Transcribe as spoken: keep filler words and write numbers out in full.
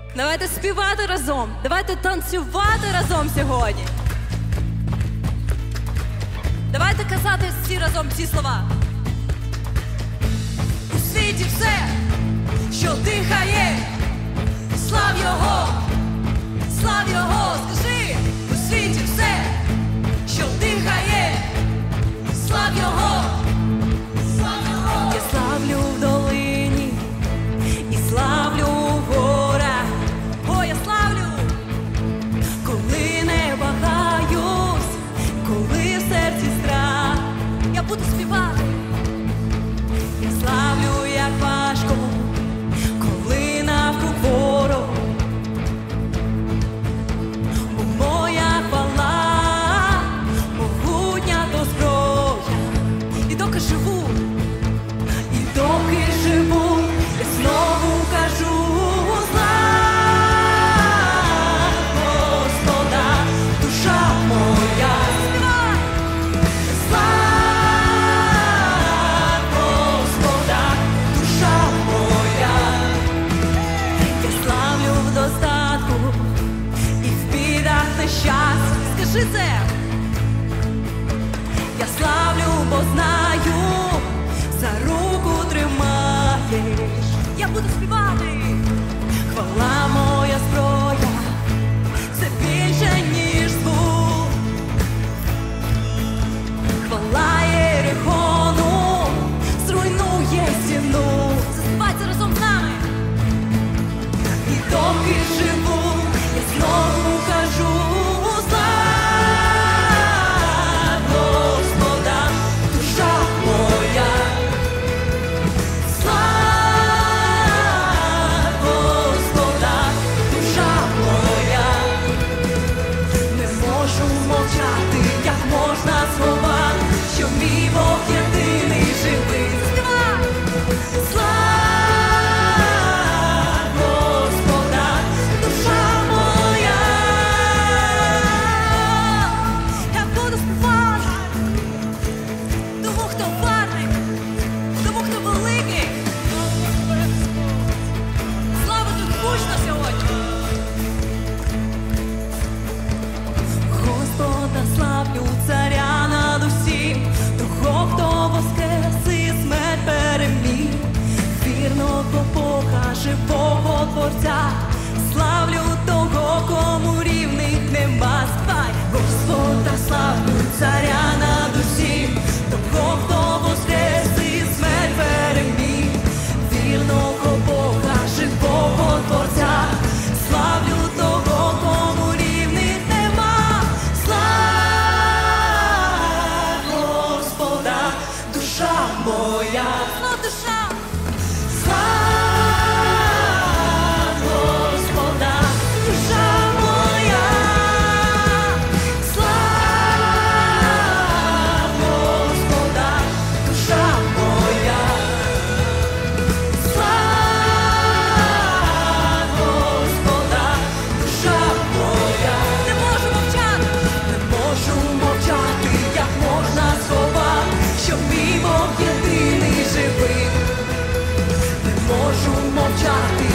Давайте співати разом, давайте танцювати разом сьогодні. Давайте казати всі разом ці слова. У світі все, що дихає, слав його, слав його. Скажи, у світі все, що дихає, слав його, слав його. Я славлю в долині і славлю в горах. О, я славлю, коли не вагаюсь, коли в серці страх. Я буду співати. Я славлю, як важко, коли навкруг ворог. Бо моя хвала могутня то зброя. І доки живу, і доки живу, я знову кажу слава Господа, душа моя. Щас, скажи це. Я славлю, бо знаю, за руку тримаєш. Я буду співати. Хвала моя зброя, це більше, ніж звук. Хвала Єрихону зруйнує стіну. Заспівайте разом з нами. І доки живу, я знову кажу живого Творця, славлю того, кому рівних нема. Спай, Господа, славлю царя над усім, того, хто воскрес і смерть переміг. Вірного Бога, живого Творця, славлю того, кому рівних нема. Слава Господа, душа моя. Ну, душа. Можу мовчати,